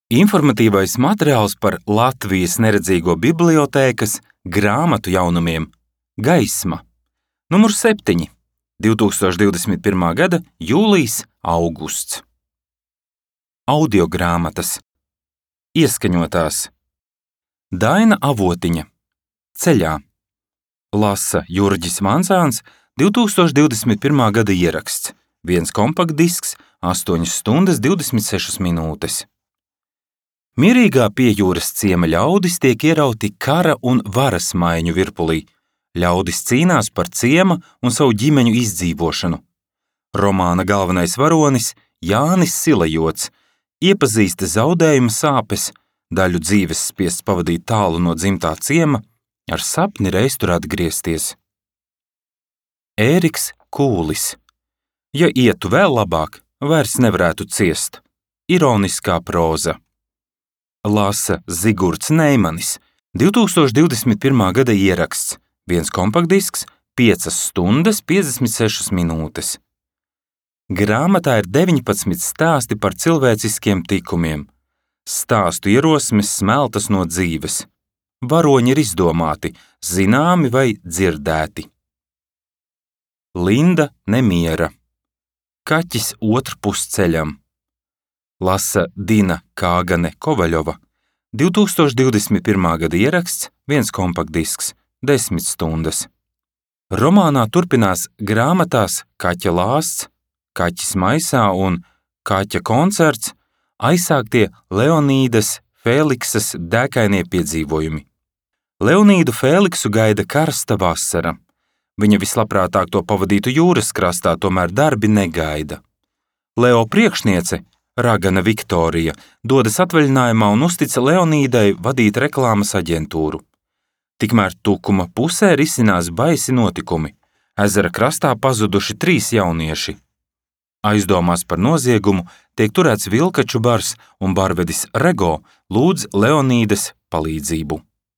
Informatīvais materiāls par Latvijas neredzīgo bibliotēkas grāmatu jaunumiem Gaisma, numurs 7, 2021. gada jūlijs-augusts. Audiogrāmatas. Ieskaņotās. Daina Avotiņa. Ceļā. Lasa Jurģis Vancāns, 2021. gada ieraksts. Viens kompaktdisks, 8 stundas 26 minūtes. Mierīgā pie jūras ciema ļaudis tiek ierauti kara un varas maiņu virpulī. Ļaudis cīnās par ciema un savu ģimeņu izdzīvošanu. Romāna galvenais varonis Jānis Silajots iepazīsta zaudējuma sāpes, daļu dzīves spiests pavadīt tālu no dzimtā ciema, ar sapni reiz tur atgriezties. Ēriks Kūlis. Ja ietu vēl labāk, vairs nevarētu ciest. Ironiskā próza. Lasa Zigurds Neimanis, 2021. gada ieraksts. Viens kompaktdisks, 5 stundas 56 minūtes. Grāmatā ir 19 stāsti par cilvēciskiem tikumiem. Stāstu ierosmes smeltas no dzīves. Varoņi ir izdomāti, zināmi vai dzirdēti. Linda Nemiera. Kaķis otrpus ceļam. Lasa Dina Kāgane Kovaļova, 2021. gada ieraksts, viens kompaktdisks, 10 stundas. Romānā turpinās grāmatās Kaķa lāsts, Kaķis maisā un Kaķa koncerts aizsāktie Leonīdas Fēliksas dēkainie piedzīvojumi. Leonīdu Fēliksu gaida karsta vasara. Viņa vislabprātāk to pavadītu jūras krastā, tomēr darbi negaida. Leo priekšniece, Ragana Viktorija, dodas atvaļinājumā un uztica Leonīdai vadīt reklāmas aģentūru. Tikmēr Tukuma pusē risinās baisi notikumi. Ezera krastā pazuduši 3 jaunieši. Aizdomās par noziegumu tiek turēts vilkaču bars un barvedis Rego lūdz Leonīdas palīdzību.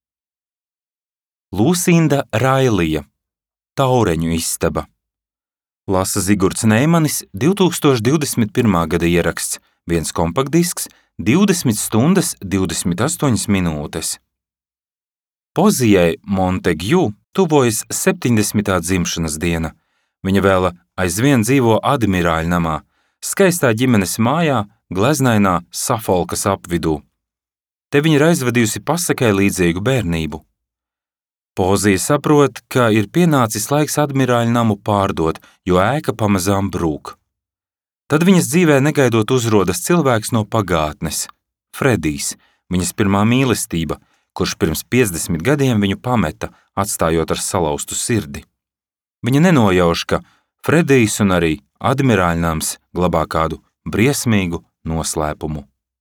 Lūsinda Railija. Taureņu istaba. Lasa Zigurds Neimanis, 2021. gada ieraksts, viens kompaktdisks, 20 stundas 28 minūtes. Pozijai Montegju tuvojas 70. dzimšanas diena. Viņa vēl aizvien dzīvo Admirāļa namā, skaistā ģimenes mājā, gleznainā Safolkas apvidū. Te viņa ir aizvadījusi pasakai līdzīgu bērnību. Pozija saprot, ka ir pienācis laiks Admirāļa namu pārdot, jo ēka pamazām brūk. Tad viņas dzīvē negaidot uzrodas cilvēks no pagātnes – Fredijs, viņas pirmā mīlestība, kurš pirms 50 gadiem viņu pameta, atstājot ar salauztu sirdi. Viņa nenojauš, ka Fredijs un arī Admirāļa nams glabā kādu briesmīgu noslēpumu.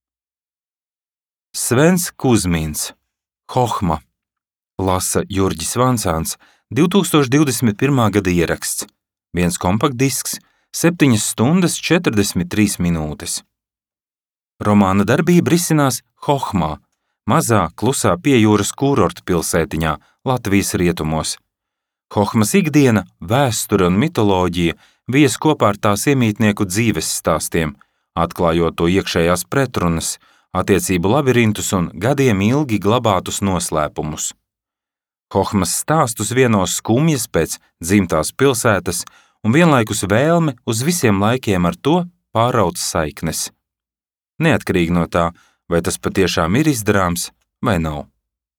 Svens Kuzmins. Hohma. Lasa Jurģis Vancāns, 2021. gada ieraksts. Viens kompaktdisks, 7 stundas 43 minūtes. Romāna darbība risinās Hohmā, mazā, klusā piejūras kūrorta pilsētiņā, Latvijas rietumos. Hohmas ikdiena, vēsture un mitoloģija vies kopā ar tās iemītnieku dzīves stāstiem, atklājot to iekšējās pretrunas, attiecību labirintus un gadiem ilgi glabātus noslēpumus. Hohmas stāstus vienos skumjas pēc dzimtās pilsētas un vienlaikus vēlme uz visiem laikiem ar to pāraut saiknes. Neatkarīgi no tā, vai tas patiešām ir izdarāms vai nav.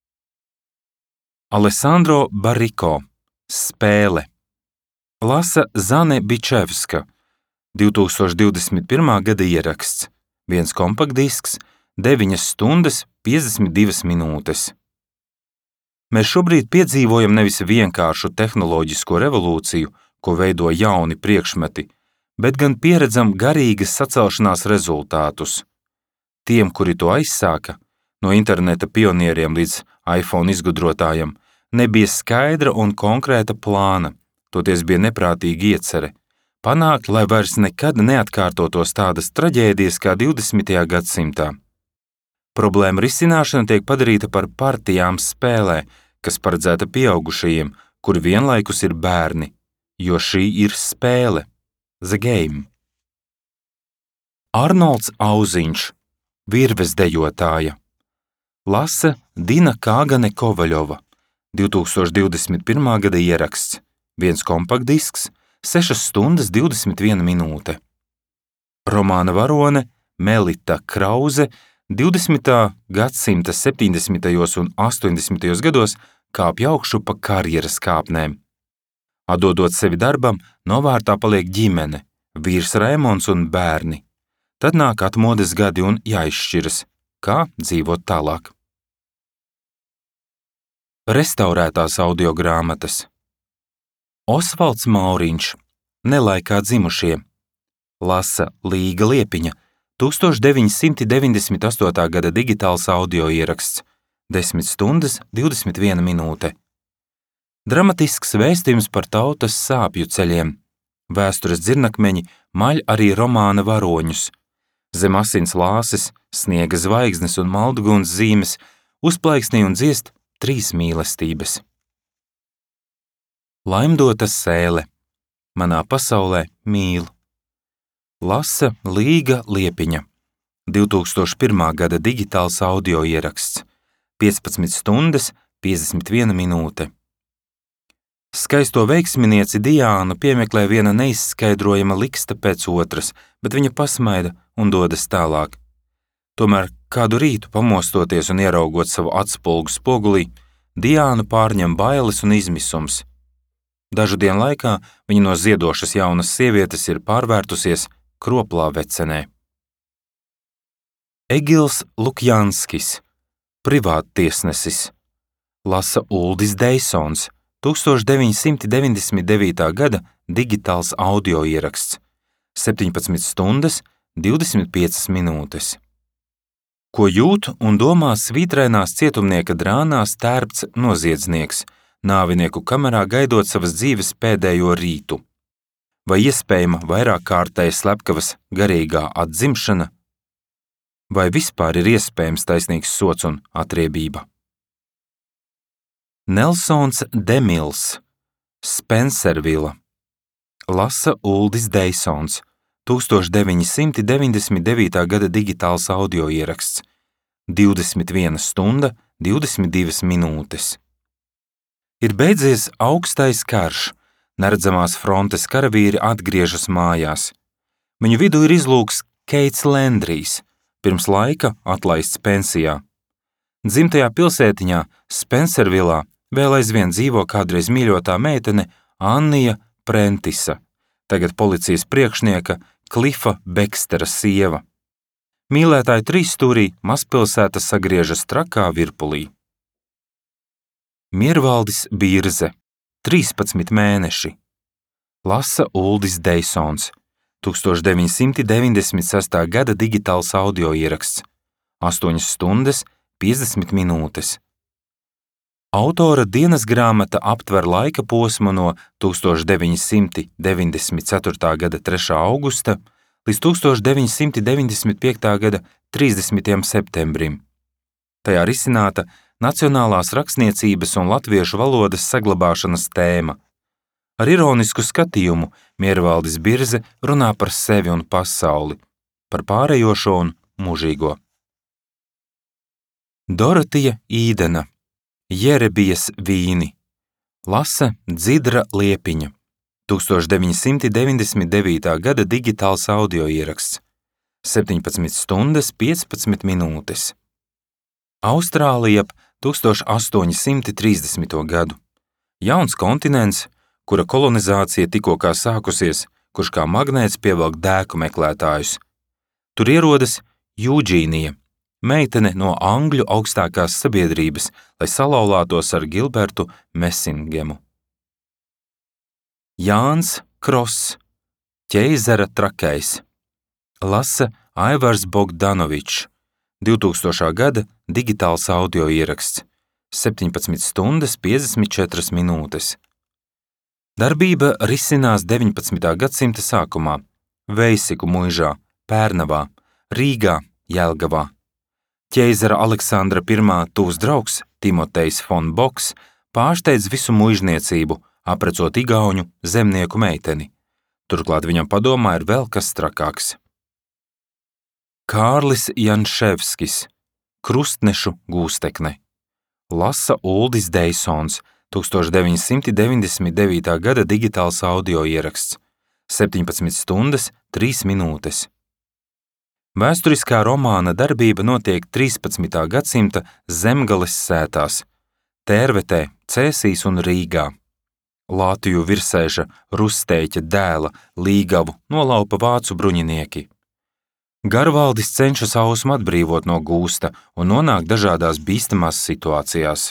Alessandro Barrico. Spēle. Lasa Zane Bičevska, 2021. gada ieraksts. Viens kompaktdisks, 9 stundas 52 minūtes. Mēs šobrīd piedzīvojam nevis vienkāršu tehnoloģisko revolūciju, ko veido jauni priekšmeti, bet gan pieredzam garīgas sacelšanās rezultātus. Tiem, kuri to aizsāka, no interneta pionieriem līdz iPhone izgudrotājiem, nebija skaidra un konkrēta plāna, toties bija neprātīga iecerē, panākt, lai vairs nekad neatkārtotos tādas traģēdijas kā 20. gadsimtā. Problēma risināšana tiek padarīta par partijām spēlē, kas paredzēta pieaugušajiem, kuri vienlaikus ir bērni, jo šī ir spēle, the game. Arnolds Auziņš. Virves dejotāja. Lasa Dina Kāgane Kovaļova, 2021. gada ieraksts, viens kompaktdisks, 6 stundas 21 minūte. Romāna varone Melita Krause 20. gadsimta 70. un 80. gados kāpj augšu pa karjeras kāpnēm. Atdodot sevi darbam, novārtā paliek ģimene, vīrs Raimonds un bērni. Tad nāk atmodes gadi un jāizšķiras, kā dzīvot tālāk. Restaurētās audiogrāmatas. Osvalds Mauriņš, Nelaikā dzimušie. Lasa Līga Liepiņa, 1998. gada digitāls audio ieraksts, 10 stundas 21 minūte. Dramatisks vēstījums par tautas sāpju ceļiem. Vēstures dzirnakmeņi maļ arī romāna varoņus. Zem asins lāses, sniega zvaigznes un malduguns zīmes uzplaiksnī un dziest 3 mīlestības. Laimdota sēle. Manā pasaulē mīlu. Lasa Līga Liepiņa, 2001. gada digitāls audio ieraksts, 15 stundas 51 minūte. Skaisto veiksminieci Diānu piemeklē viena neizskaidrojama liksta pēc otras, bet viņa pasmaida un dodas tālāk. Tomēr kādu rītu pamostoties un ieraugot savu atspulgu spogulī, Diānu pārņem bailes un izmisums. Dažu dienu laikā viņa no ziedošas jaunas sievietes ir pārvērtusies kroplā vecenē. Egils Lukjanskis, privāttiesnesis. Lasa Uldis Deisons, 1999. gada digitāls audio ieraksts, 17 stundas 25 minūtes. Ko jūt un domā svītrainās cietumnieka drānās tērpts noziedznieks, nāvinieku kamerā gaidot savas dzīves pēdējo rītu? Vai iespējama vairāk kārtēja slepkavas garīgā atzimšana? Vai vispār ir iespējams taisnīgs sots un atriebība? Nelsons Demils, Spencervila. Lasa Uldis Deisons, 1999. gada digitāls audio ieraksts, 21 stunda 22 minūtes. Ir beidzies augstais karš, neredzamās frontes karavīri atgriežas mājās. Viņu vidū ir izlūks Keits Lendrijs, pirms laika atlaists pensijā. Dzimtajā pilsētiņā Spencervilā vēl aizvien dzīvo kādreiz mīļotā meitene Annija Prentisa, tagad policijas priekšnieka Klifa Bekstera sieva. Mīlētāju trīsstūrī mazpilsēta sagriežas trakā virpulī. Miervaldis Birze, 13 mēneši. Lasa Uldis Deisons, 1996. gada digitāls audio ieraksts, 8 stundas 50 minūtes. Autora dienasgrāmata aptver laika posmu no 1994. gada 3. augusta līdz 1995. gada 30. septembrim. Tajā risināta nacionālās rakstniecības un latviešu valodas saglabāšanas tēma. Ar ironisku skatījumu Miervaldis Birze runā par sevi un pasauli, par pārējošo un mūžīgo. Dorotija Īdena, Jerebijas vīni. Lasa Dzidra Liepiņa, 1999. gada digitāls audio ieraksts, 17 stundas 15 minūtes. Austrālija ap 1830. gadu. Jauns kontinents, kura kolonizācija tikko kā sākusies, kurš kā magnēts pievelk dēku meklētājus. Tur ierodas Jūģīnija, meitene no Angļu augstākās sabiedrības, lai salauztos ar Gilbertu Messingemu. Jānis Kross, Ķeizara trakais. Lasa Aivars Bogdanovičs, 2000. gada digitāls audio ieraksts, 17 stundas 54 minūtes. Darbība risinās 19. gadsimta sākumā, Veisiku muižā, Pērnavā, Rīgā, Jelgavā. Ķeizara Aleksandra I tuvs draugs Timotejs Fon Boks pārsteidz visu muižniecību, aprecot igauņu zemnieku meiteni. Turklāt viņam padomā ir vēl kas trakāks. Kārlis Janševskis, Krustnešu gūstekne. Lasa Uldis Deisons, 1999. gada digitāls audio ieraksts, 17 stundas, 3 minūtes. Vēsturiskā romāna darbība notiek 13. gadsimta Zemgales sētās – Tērvetē, Cēsīs un Rīgā. Lātiju virsēža Rustēķa dēla Līgavu nolaupa vācu bruņinieki. Garvaldis cenšas Ausmu atbrīvot no gūsta un nonāk dažādās bīstamās situācijās.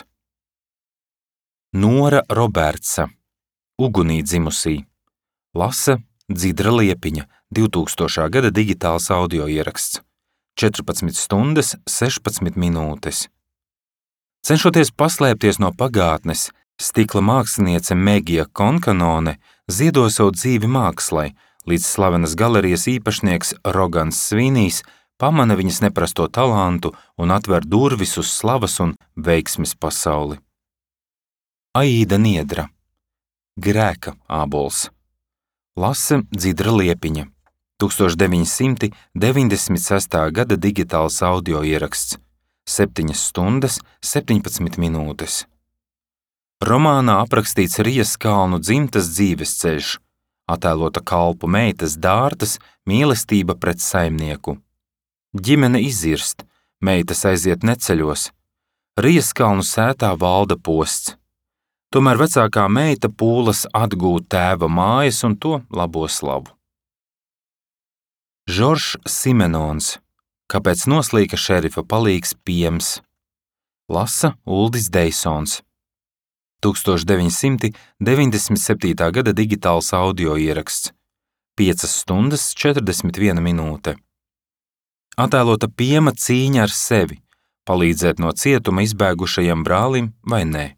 Nora Robertsa, Ugunī dzimusī. Lasa Dzidra Liepiņa, 2000. gada digitāls audio ieraksts, 14 stundas, 16 minūtes. Cenšoties paslēpties no pagātnes, stikla māksliniece Megija Konkanone ziedo savu dzīvi mākslai, līdz slavenas galerijas īpašnieks Rogans Svinijs pamana viņas neprasto talantu un atver durvis uz slavas un veiksmes pasauli. Aīda Niedra, Grēka ābols. Lasa Dzidra Liepiņa, 1996. gada digitāls audio ieraksts, 7 stundas, 17 minūtes. Romānā aprakstīts Rijas kalnu dzimtas dzīvesceļš, attēlota kalpu meitas Dārtas mīlestība pret saimnieku. Ģimene izirst, meitas aiziet neceļos. Rijas kalnu sētā valda posts. Tomēr vecākā meita pūlas atgūt tēva mājas un to labo slavu. Žoržs Simenons, Kāpēc noslīka šerifa palīgs Piems. Lasa Uldis Deisons, 1997. gada digitāls audio ieraksts, 5 stundas, 41 minūte. Attēlota Piema cīņa ar sevi, palīdzēt no cietuma izbēgušajam brālim vai nē.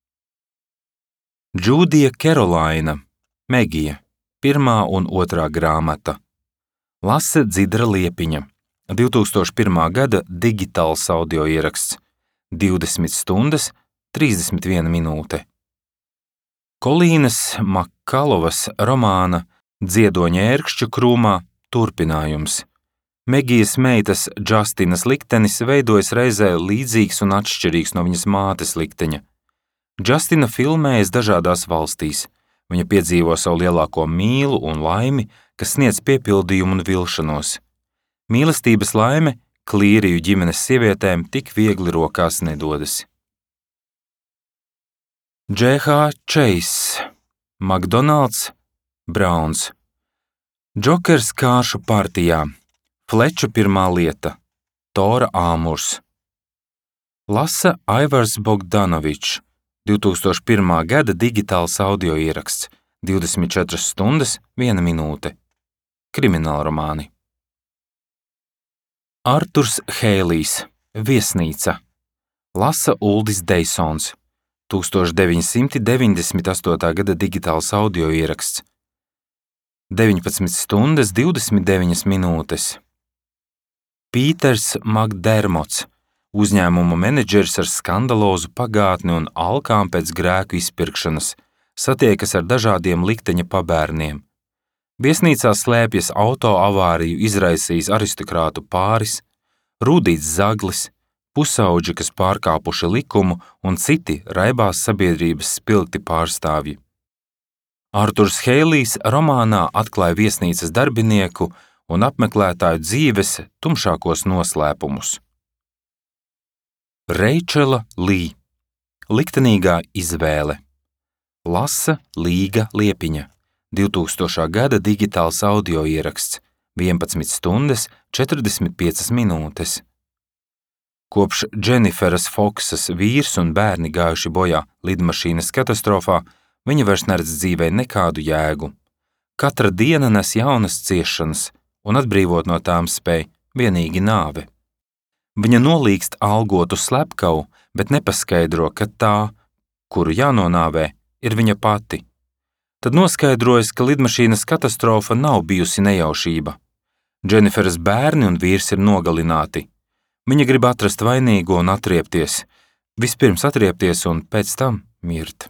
Džūdija Kerolaina, Megija, 1. un 2. grāmata. Lasa Dzidra Liepiņa, 2001. gada digitāls audio ieraksts, 20 stundas, 31 minūte. Kolīnas Makkalovas romāna Dziedoņa ērkšķu krūmā turpinājums. Megijas meitas Džastinas liktenis veidojas reizē līdzīgs un atšķirīgs no viņas mātes likteņa. Džastina filmējas dažādās valstīs. Viņa piedzīvo savu lielāko mīlu un laimi, kas sniedz piepildījumu un vilšanos. Mīlestības laime Klīriju ģimenes sievietēm tik viegli rokās nedodas. Dž.H. Chase, Makdonalds, Brauns. Džokers kāršu partijā, Fleču pirmā lieta, Tora Āmurs. Lasa Aivars Bogdanovičs, 2001. gada digitāls audio ieraksts, 24 stundas, 1 minūte. Kriminālromāni. Arturs Hēlijs, Viesnīca. Lasa Uldis Deisons, 1998. gada digitāls audio ieraksts, 19 stundas, 29 minūtes. Pīters Makdermots, uzņēmuma menedžers ar skandalozu pagātni un alkām pēc grēku izpirkšanas, satiekas ar dažādiem likteņa pabērniem. Viesnīcā slēpjas auto avāriju izraisījis aristokrātu pāris, Rūdīts Zaglis, pusauģi, kas pārkāpuši likumu un citi raibās sabiedrības spilgti pārstāvji. Arturs Hēlijs romānā atklāja viesnīcas darbinieku un apmeklētāju dzīves tumšākos noslēpumus. Reičela Lī, Liktenīgā izvēle. Lasa Līga Liepiņa, 2000. gada digitāls audio ieraksts, 11 stundas, 45 minūtes. Kopš Dženiferas Foksas vīrs un bērni gājuši bojā lidmašīnas katastrofā, viņa vairs neredz dzīvē nekādu jēgu. Katra diena nes jaunas ciešanas, un atbrīvot no tām spēj vienīgi nāve. Viņa nolīgst algotu slepkavu, bet nepaskaidro, ka tā, kuru jānonāvē, ir viņa pati. Tad noskaidrojas, ka lidmašīnas katastrofa nav bijusi nejaušība. Dženiferas bērni un vīrs ir nogalināti. Viņa grib atrast vainīgo un atriepties. Vispirms atriepties un pēc tam mirt.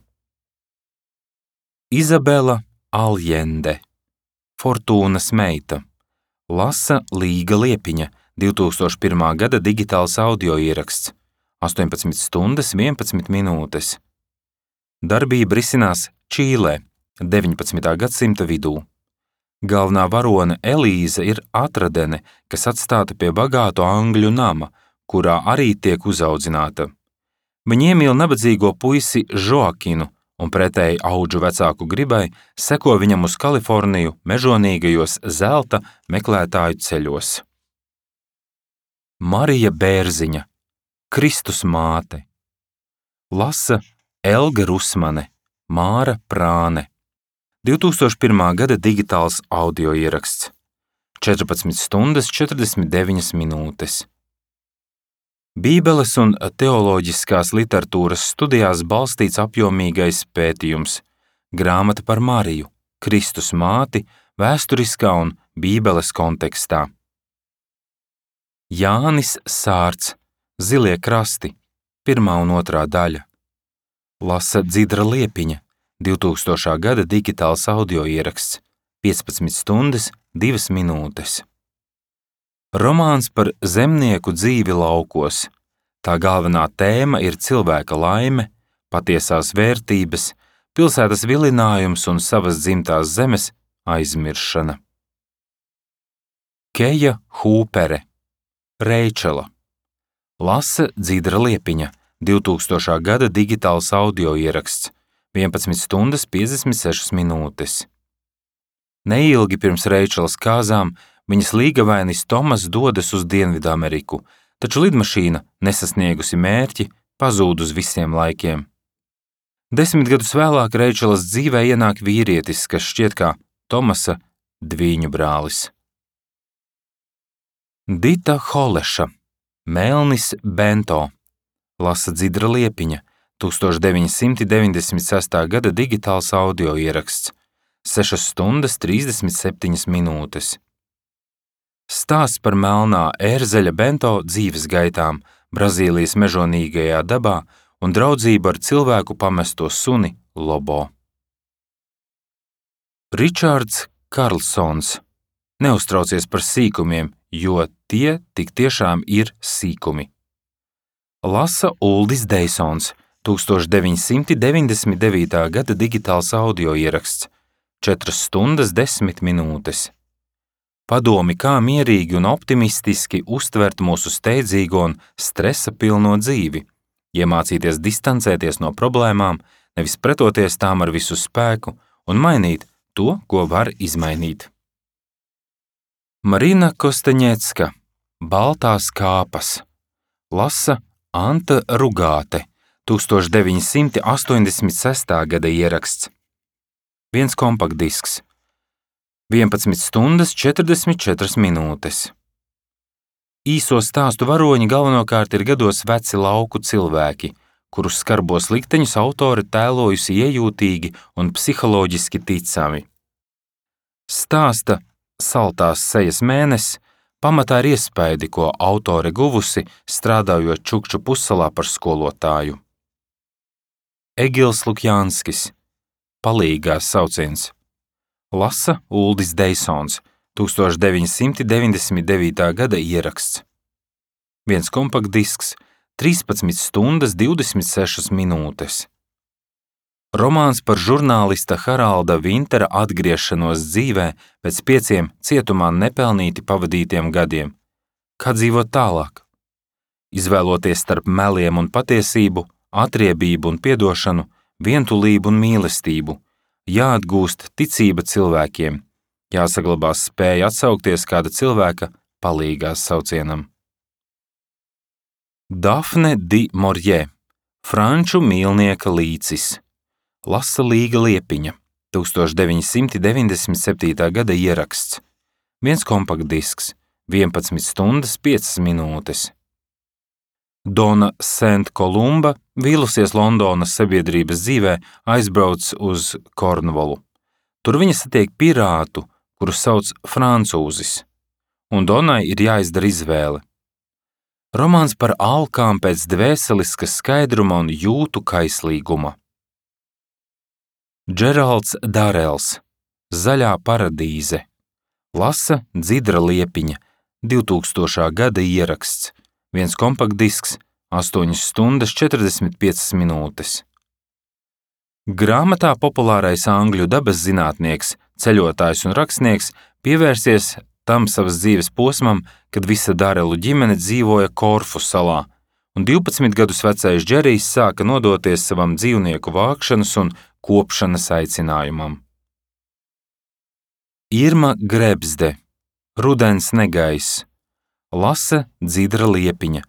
Izabela Aljende, Fortūnas meita. Lasa Līga Liepiņa, 2001. gada digitāls audio ieraksts, 18 stundas 11 minūtes. Darbība risinās Čīlē, 19. gadsimta vidū. Galvenā varone Elīze ir atradene, kas atstāta pie bagātu angļu nama, kurā arī tiek uzaudzināta. Viņa iemīl nabadzīgo puisi Žoakinu un pretēji audžu vecāku gribai seko viņam uz Kaliforniju mežonīgajos zelta meklētāju ceļos. Marija Bērziņa, Kristus māte. Lasa Elga Rusmane, Māra Prāne. 2001. gada digitāls audio ieraksts, 14 stundas 49 minūtes. Bībeles un teoloģiskās literatūras studijās balstīts apjomīgais pētījums, grāmata par Mariju, Kristus māti, vēsturiskā un Bībeles kontekstā. Jānis Sārts, Zilie krasti, 1. un 2. daļa. Lasa Dzidra Liepiņa, 2000. gada digitāls audio ieraksts, 15 stundas 2 minūtes. Romāns par zemnieku dzīvi laukos. Tā galvenā tēma ir cilvēka laime, patiesās vērtības, pilsētas vilinājums un savas dzimtās zemes aizmiršana. Keja Hūpere, Reičela. Lasa Dzidra Liepiņa, 2000. gada digitāls audio ieraksts, 11 stundas 56 minūtes. Neilgi pirms Reičelas kāzām viņas līgavainis Tomas dodas uz Dienvidameriku, taču lidmašīna, nesasniegusi mērķi, pazūd uz visiem laikiem. 10 gadus vēlāk Reičelas dzīvē ienāk vīrietis, kas šķiet kā Tomasa dvīņu brālis. Dita Holeša, Melnis Bento. Lasa Dzidra Liepiņa, 1996. gada digitāls audio ieraksts, 6 stundas 37 minūtes. Stāsts par melnā ērzeļa Bento dzīves gaitām Brazīlijas mežonīgajā dabā un draudzību ar cilvēku pamesto suni Lobo. Ričards Karlsons. Neuztraucies par sīkumiem, jo tie tik tiešām ir sīkumi. Lasa Uldis Deisons, 1999. gada digitāls audio ieraksts, 4 stundas 10 minūtes. Padomi, kā mierīgi un optimistiski uztvert mūsu steidzīgo un stresa pilno dzīvi, iemācīties distancēties no problēmām, nevis pretoties tām ar visu spēku un mainīt to, ko var izmainīt. Marina Kostaņecka, Baltās kāpas. Lasa Anta Rugāte, 1986. gada ieraksts. 1 kompaktdisks, 11 stundas 44 minūtes. Īso stāstu varoņi galvenokārt ir gados veci lauku cilvēki, kurus skarbos likteņus autore tēlojusi iejūtīgi un psiholoģiski ticami. Stāsta Saltās sejas mēnesis pamatā ir iespaidi, ko autore guvusi, strādājot Čukču pussalā par skolotāju. Egils Lukjānskis, Palīgās sauciens. Lasa Uldis Deisons, 1999. gada ieraksts. 1 kompaktdisks, 13 stundas 26 minūtes. Romāns par žurnālista Haralda Vintera atgriešanos dzīvē pēc 5 cietumā nepelnīti pavadītiem gadiem. Kā dzīvot tālāk? Izvēloties starp meliem un patiesību, atriebību un piedošanu, vientulību un mīlestību, jāatgūst ticība cilvēkiem, jāsaglabā spēja atsaukties kāda cilvēka palīgās saucienam. Dafne di Morjē, franču mīlnieka līcis. Lasa Līga Liepiņa, 1997. gada ieraksts. 1 kompaktdisks, 11 stundas 5 minūtes. Dona Sent-Kolumba, vīlusies Londonas sabiedrības dzīvē, aizbrauc uz Kornvolu. Tur viņa satiek pirātu, kuru sauc Francūzis, un Donai ir jāizdara izvēle. Romāns par alkām pēc dvēseliska skaidruma un jūtu kaislīguma. Džeralds Darels, Zaļā paradīze. Lasa Dzidra Liepiņa, 2000. gada ieraksts, viens kompaktdisks, 8 stundas 45 minūtes. Grāmatā populārais angļu dabas zinātnieks, ceļotājs un rakstnieks pievērsies tam savas dzīves posmam, kad visa Darelu ģimene dzīvoja Korfu salā, un 12 gadus vecais Džerijs sāka nodoties savam dzīvnieku vākšanas un kopšanas aicinājumam. Irma Grebzde, Rudens negaiss, lasa Dzidra Liepiņa,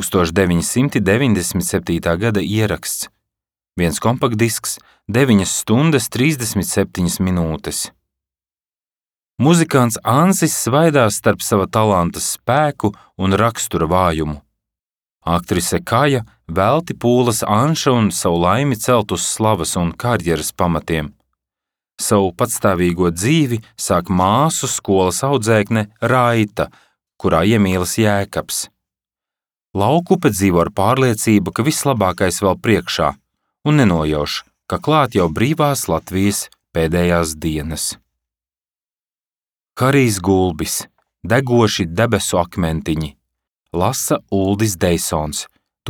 1997. gada ieraksts, viens kompaktdisks, 9 stundas 37 minūtes. Muzikants Ansis svaidās starp sava talanta spēku un rakstura vājumu. Aktrise Kaja velti pūlas Anša un savu laimi celt uz slavas un karjeras pamatiem. Savu patstāvīgo dzīvi sāk māsu skolas audzēkne Raita, kurā iemīlas Jēkabs. Laukupe dzīvo ar pārliecību, ka vislabākais vēl priekšā, un nenojauš, ka klāt jau brīvās Latvijas pēdējās dienas. Harijs Gulbis, Degoši debesu akmentiņi, lasa Uldis Deisons,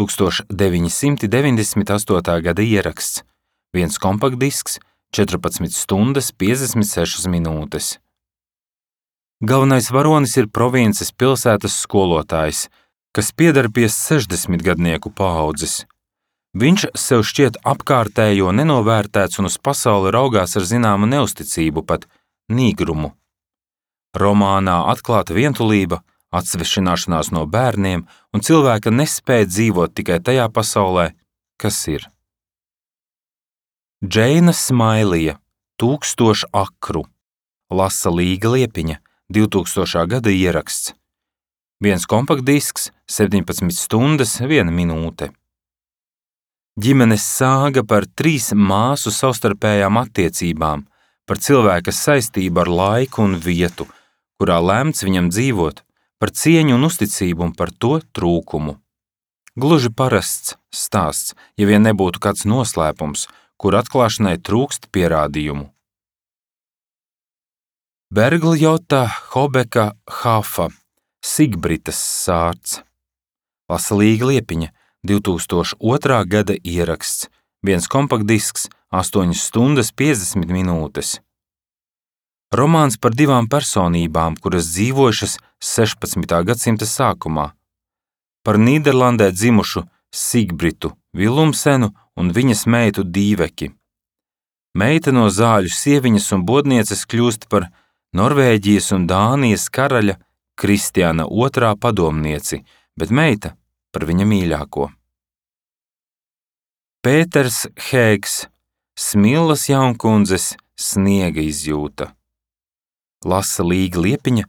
1998. gada ieraksts, viens kompaktdisks, 14 stundas 56 minūtes. Galvenais varonis ir provinces pilsētas skolotājs, kas pieder pie 60-gadnieku paaudzes. Viņš sev šķiet apkārtējo nenovērtēts un uz pasauli raugās ar zināmu neusticību, pat nīgrumu. Romānā atklāta vientulība, atsvešināšanās no bērniem un cilvēka nespēja dzīvot tikai tajā pasaulē, kas ir. Džeina Smailija, 1000 akru, lasa Līga Liepiņa, 2000. gada ieraksts, viens kompaktdisks, 17 stundas 1 minūte. Ģimenes sāga par 3 māsu savstarpējām attiecībām, par cilvēka saistību ar laiku un vietu, kurā lemts viņam dzīvot, par cieņu un uzticību un par to trūkumu. Gluži parasts stāsts, ja vien nebūtu kāds noslēpums, kur atklāšanai trūkst pierādījumu. Bergljota Hobeka Hafa, Sigbritas sārts, lasa Līga Liepiņa, 2002. gada ieraksts, viens kompaktdisks, 8 stundas 50 minūtes. Romāns par 2 personībām, kuras dzīvojušas 16. gadsimta sākumā, par Nīderlandē dzimušu Sigbritu Vilumsenu un viņas meitu Dīveki. Meita no zāļu sieviņas un bodnieces kļūst par Norvēģijas un Dānijas karaļa Kristiāna II padomnieci, bet meita par viņa mīļāko. Pēters Hēgs, Smillas jaunkundzes sniega izjūta, lasa Līga Liepiņa,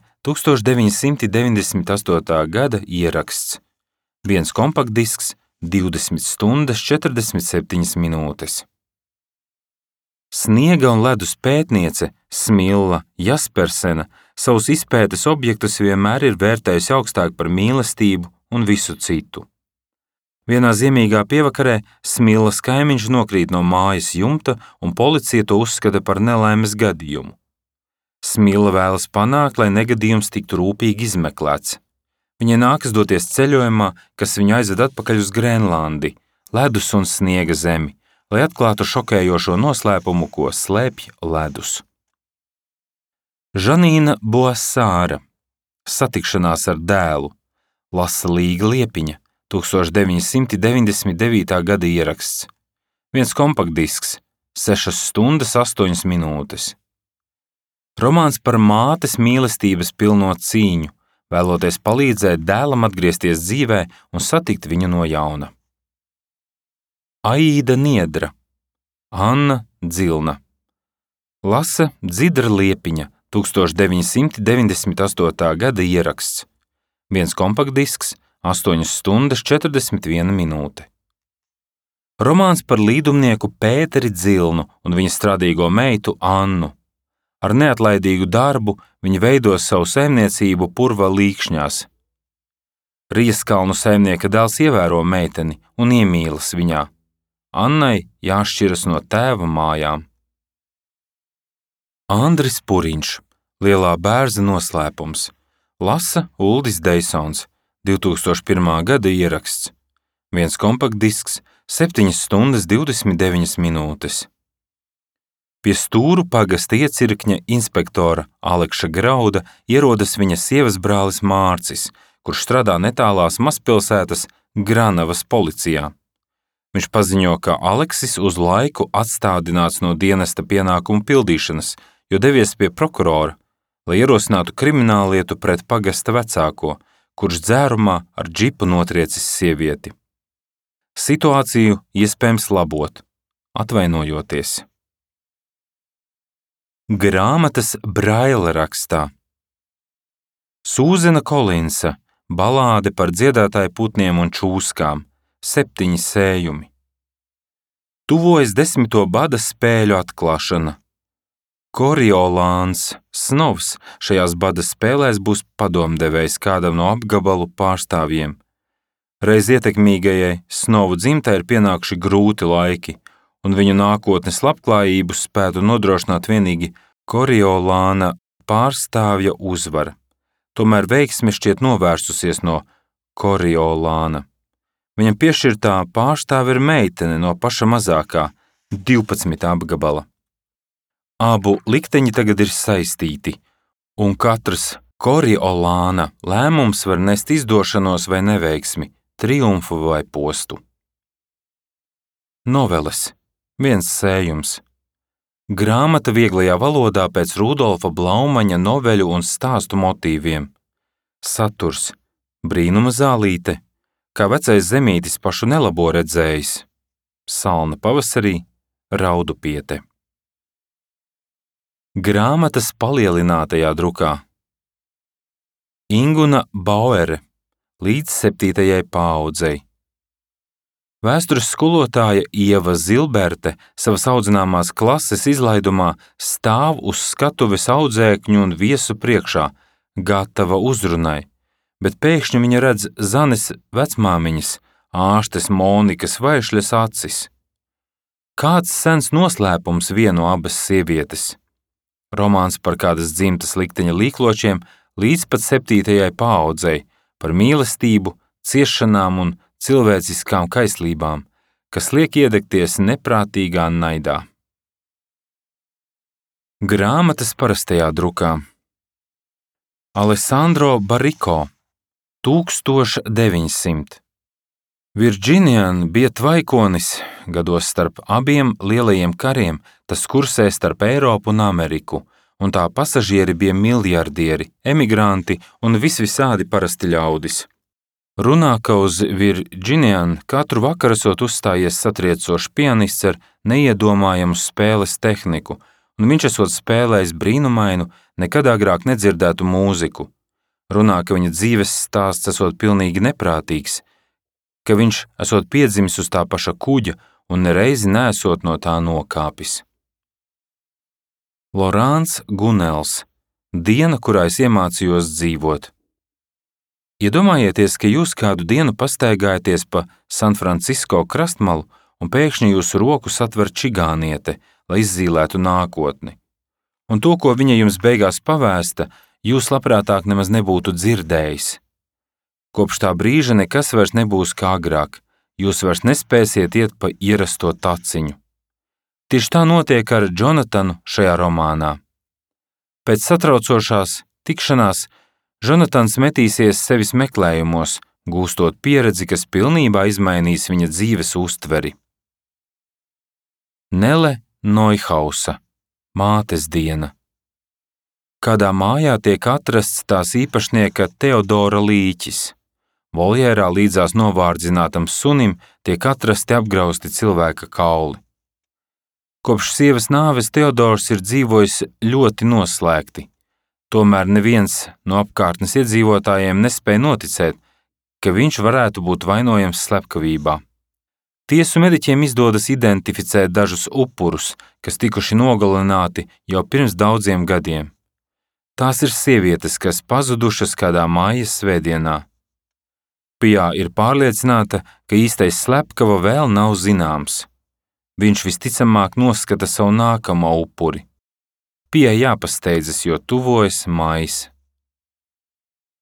1998. gada ieraksts, viens kompaktdisks, 20 stundas 47 minūtes. Sniega un ledus pētniece Smilla Jaspersena savus izpētes objektus vienmēr ir vērtējusi augstāk par mīlestību un visu citu. Vienā ziemīgā pievakarē Smillas kaimiņš nokrīt no mājas jumta un policija to uzskata par nelaimes gadījumu. Smilla vēlas panākt, lai negadījums tiktu rūpīgi izmeklēts. Viņai nākas doties ceļojumā, kas viņu aizved atpakaļ uz Grenlandi, ledus un sniega zemi, lai atklātu šokējošo noslēpumu, ko slēpj ledus. Žanīna Boasāra, Satikšanās ar dēlu, lasa Līga Liepiņa, 1999. gada ieraksts, viens kompaktdisks, 6 stundas 8 minūtes. Romāns par mātes mīlestības pilno cīņu, vēloties palīdzēt dēlam atgriezties dzīvē un satikt viņu no jauna. Aīda Niedra, Anna Dzilna, lasa Dzidra Liepiņa, 1998. gada ieraksts, viens kompaktdisks, 8 stundas 41 minūte. Romāns par līdumnieku Pēteri Dzilnu un viņa strādīgo meitu Annu. Ar neatlaidīgu darbu viņi veido savu saimniecību purva līkšņās. Rieskalnu saimnieka dēls ievēro meiteni un iemīlas viņā. Annai jāšķiras no tēva mājām. Andris Puriņš, Lielā bērza noslēpums, Lasa Uldis Deisons, 2001. gada ieraksts. Viens kompaktdisks, 7 stundas 29 minūtes. Pie Stūru pagasta iecirkņa inspektora Alekša Grauda ierodas viņa sievas brālis Mārcis, kurš strādā netālās mazpilsētas Granavas policijā. Viņš paziņo, ka Aleksis uz laiku atstādināts no dienesta pienākumu pildīšanas, jo devies pie prokurora, lai ierosinātu krimināllietu pret pagasta vecāko, kurš dzērumā ar džipu notriecis sievieti. Situāciju iespējams labot, atvainojoties. Grāmatas Braila rakstā. Sūzena Kolinsa, balāde par dziedātāju putniem un čūskām, 7 sējumi. Tuvojas 10. bada spēļu atklāšana. Koriolāns Snovs šajās bada spēlēs būs padomdevējs kādam no apgabalu pārstāvjiem. Reiz ietekmīgajai Snovu dzimtai ir pienākuši grūti laiki, un viņu nākotnes labklājību spētu nodrošināt vienīgi Koriolāna pārstāvja uzvara. Tomēr veiksme šķiet novērsusies no Koriolāna. Viņam piešķirtā pārstāve ir meitene no paša mazākā, 12 apgabala. Abu likteņi tagad ir saistīti, un katrs Koriolāna lēmums var nest izdošanos vai neveiksmi, triumfu vai postu. Noveles. 1 sējums. Grāmata vieglajā valodā pēc Rudolfa Blaumaņa noveļu un stāstu motīviem. Saturs. Brīnuma zālīte, kā vecais zemītis pašu nelabo redzējis. Salna pavasarī, raudupiete. Grāmatas palielinātajā drukā. Inguna Bauere, līdz 7. paaudzei. Vēstures skolotāja Ieva Zilberte savas audzināmās klases izlaidumā stāv uz skatuves audzēkņu un viesu priekšā, gatava uzrunai, bet pēkšņi viņa redz Zanes vecmāmiņas, ārstes Monikas Vaišļas acis. Kāds sens noslēpums vieno abas sievietes? Romāns par kādas dzimtas likteņa līkločiem līdz pat 7. paaudzei, par mīlestību, ciešanām un cilvēciskām kaislībām, kas liek iedegties neprātīgā naidā. Grāmatas parastajā drukā. Alessandro Barrico, 1900. Virģinian bija tvaikonis, gados starp abiem lielajiem kariem, tas kursē starp Eiropu un Ameriku, un tā pasažieri bija miljardieri, emigranti un visvisādi parasti ļaudis. Runā, ka uz Virģinian katru vakaru esot uzstājies satriecošs pianists ar neiedomājamu spēles tehniku, un viņš esot spēlējis brīnumainu, nekad agrāk nedzirdētu mūziku. Runā, ka viņa dzīves stāsts esot pilnīgi neprātīgs, ka viņš esot piedzimis uz tā paša kuģa un nereizi neesot no tā nokāpis. Lorāns Gunels, diena, kurā es iemācījos dzīvot. Iedomājieties, ka jūs kādu dienu pastaigājaties pa San Francisco krastmalu un pēkšņi jūsu roku satver čigāniete, lai izzīlētu nākotni. Un to, ko viņa jums beigās pavēsta, jūs labprātāk nemaz nebūtu dzirdējis. Kopš tā brīža nekas vairs nebūs kā agrāk, jūs vairs nespēsiet iet pa ierasto taciņu. Tieši tā notiek ar Jonatanu šajā romānā. Pēc satraucošās tikšanās Jonatans metīsies sevis meklējumos, gūstot pieredzi, kas pilnībā izmainīs viņa dzīves uztveri. Nele Noihausa, mātes diena. Kādā mājā tiek atrasts tās īpašnieka Teodora līķis. Voljērā līdzās novārdzinātam sunim tiek atrasti apgrausti cilvēka kauli. Kopš sievas nāves Teodors ir dzīvojis ļoti noslēgti. Tomēr neviens no apkārtnes iedzīvotājiem nespēja noticēt, ka viņš varētu būt vainojams slepkavībā. Tiesu mediķiem izdodas identificēt dažus upurus, kas tikuši nogalināti jau pirms daudziem gadiem. Tās ir sievietes, kas pazudušas kādā mājas svētdienā. Pijā ir pārliecināta, ka īstais slepkava vēl nav zināms. Viņš visticamāk noskata savu nākamo upuri. Pijai jāpasteidzas, jo tuvojas maijs.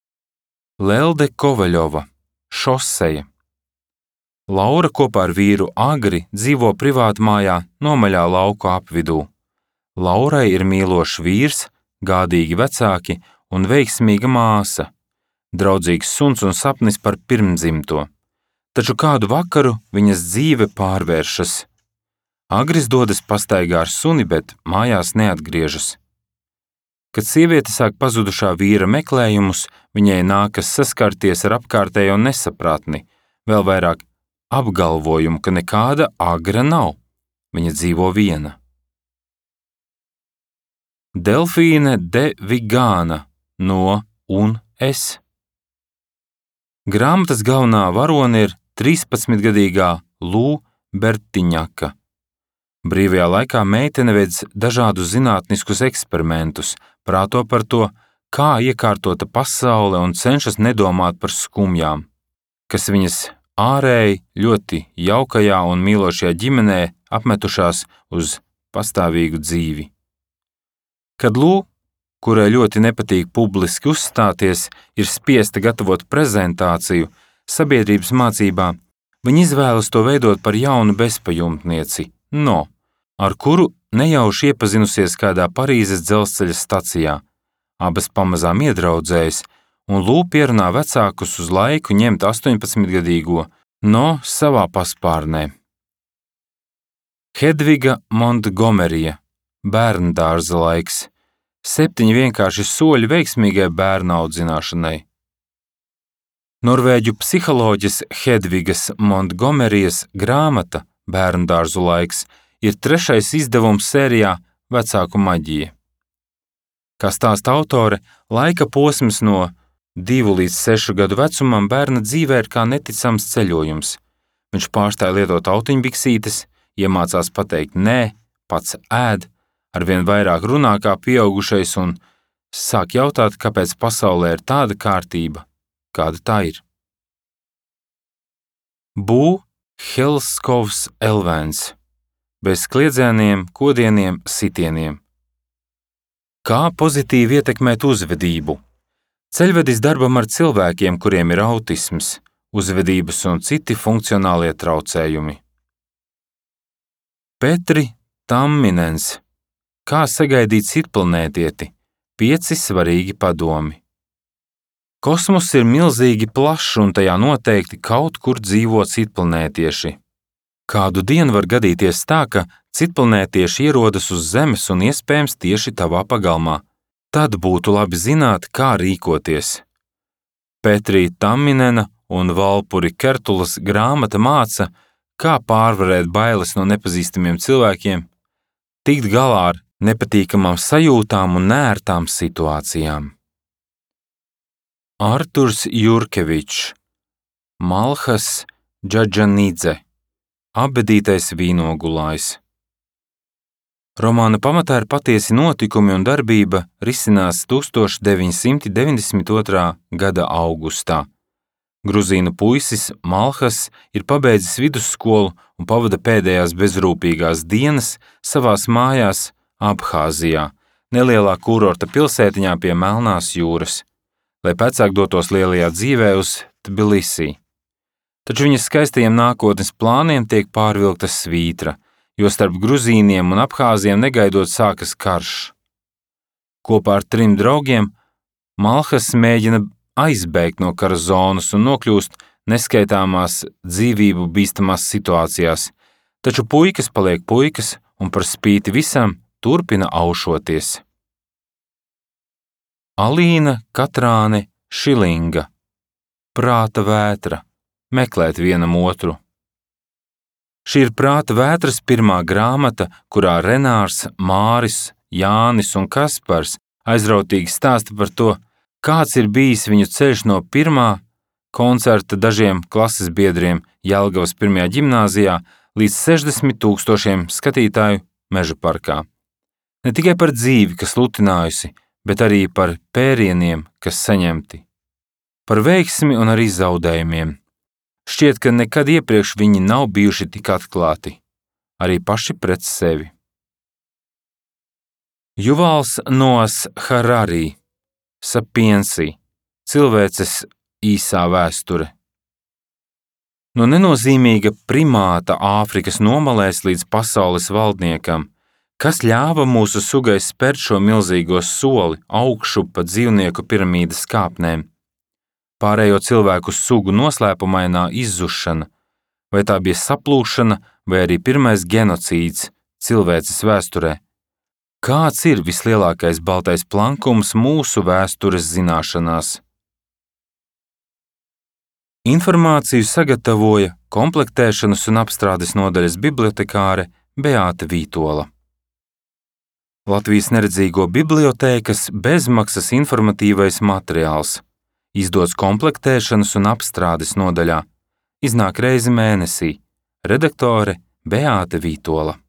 Lelde Kovaļova, Šoseja. Laura kopā ar vīru Agri dzīvo privātmājā Nomaļā lauku apvidū. Laurai ir mīlošs vīrs, gādīgi vecāki un veiksmīga māsa, draudzīgs suns un sapnis par pirmdzimto. Taču kādu vakaru viņas dzīve pārvēršas. Agris dodas pastaigā ar suni, bet mājās neatgriežas. Kad sieviete sāk pazudušā vīra meklējumus, viņai nākas saskarties ar apkārtējo nesaprātni, vēl vairāk apgalvojumu, ka nekāda Agra nav. Viņa dzīvo viena. Delfīne de Vigāna no Un es. Grāmatas galvenā varone ir 13-gadīgā Lū Bertiņaka. Brīvajā laikā meitene veic dažādus zinātniskus eksperimentus, prāto par to, kā iekārtota pasaule un cenšas nedomāt par skumjām, kas viņas ārēji ļoti jaukajā un mīlošajā ģimenē apmetušās uz pastāvīgu dzīvi. Kad Lū, kurai ļoti nepatīk publiski uzstāties, ir spiesta gatavot prezentāciju sabiedrības mācībā, viņa izvēlas to veidot par jaunu bezpajumtnieci, No, ar kuru nejauši iepazinusies kādā Parīzes dzelzceļa stacijā. Abas pamazām iedraudzējas, un Lū pierunā vecākus uz laiku ņemt 18-gadīgo No savā paspārnē. Hedviga Montgomerija, bērndārza laiks, 7 vienkārši soļi veiksmīgai bērnu audzināšanai. Norvēģu psiholoģes Hedvigas Montgomerijas grāmata Bērndārzu laiks ir 3. izdevums sērijā Vecāku maģija. Kā stāsta autore, laika posms no 2 līdz 6 gadu vecumam bērna dzīvē ir kā neticams ceļojums. Viņš pārstāja lietot autiņbiksītes, iemācās pateikt nē, pats ēd, arvien vairāk runā kā pieaugušais un sāk jautāt, kāpēc pasaulē ir tāda kārtība, kāda tā ir. Bū Helskovs Elvēns, bez kliedzieniem, kodieniem, sitieniem. Kā pozitīvi ietekmēt uzvedību? Ceļvedis darbam ar cilvēkiem, kuriem ir autisms, uzvedības un citi funkcionālie traucējumi. Petri Tamminens, kā sagaidīt citplanētieti, 5 svarīgi padomi. Kosmos ir milzīgi plašs un tajā noteikti kaut kur dzīvo citplanētieši. Kādu dienu var gadīties tā, ka citplanētieši ierodas uz Zemes un iespējams tieši tavā pagalmā. Tad būtu labi zināt, kā rīkoties. Petrī Tamminena un Valpuri Kertulas grāmata māca, kā pārvarēt bailes no nepazīstamiem cilvēkiem, tikt galā ar nepatīkamām sajūtām un neērtām situācijām. Arturs Jurkevičs, Malhas Džadžanidze, Apbedītais vīnogulājs. Romāna pamatā ir patiesi notikumi un darbība risinās 1992. gada augustā. Gruzīnu puisis Malhas ir pabeidzis vidusskolu un pavada pēdējās bezrūpīgās dienas savās mājās Abhāzijā, nelielā kurorta pilsētiņā pie Melnās jūras, lai pēcāk dotos lielajā dzīvē uz Tbilisī. Taču viņas skaistajiem nākotnes plāniem tiek pārvilkta svītra, jo starp gruzīniem un abhāziem negaidot sākas karš. Kopā ar 3 draugiem Malhas mēģina aizbēgt no kara zonas un nokļūst neskaitāmās dzīvību bīstamās situācijās, taču puikas paliek puikas un par spīti visam turpina aušoties. Alīna Katrāne Šilinga, Prāta vētra, meklēt vienam otru. Šī ir Prāta vētras pirmā grāmata, kurā Renārs, Māris, Jānis un Kaspars aizrautīgi stāsta par to, kāds ir bijis viņu ceļš no pirmā koncerta dažiem klases biedriem Jelgavas 1. ģimnāzijā līdz 60,000 skatītāju Meža parkā. Ne tikai par dzīvi, kas lutinājusi, bet arī par pērieniem, kas saņemti. Par veiksmi un arī zaudējumiem. Šķiet, ka nekad iepriekš viņi nav bijuši tik atklāti, arī paši pret sevi. Juvals Noas Harari, Sapiensi, cilvēces Īsā vēsture. No nenozīmīga primāta Āfrikas nomalēs līdz pasaules valdniekam, kas ļāva mūsu sugai spērt šo milzīgo soli augšu pa dzīvnieku piramīdas kāpnēm. Pārējo cilvēku sugu noslēpumainā izzušana, vai tā bija saplūšana, vai arī pirmais genocīds cilvēces vēsturē. Kāds ir vislielākais baltais plankums mūsu vēstures zināšanās? Informāciju sagatavoja komplektēšanas un apstrādes nodaļas bibliotekāre Beāte Vītola. Latvijas neredzīgo bibliotēkas bezmaksas informatīvais materiāls, izdots komplektēšanas un apstrādes nodaļā, iznāk reizi mēnesī, redaktore Beāte Vītola.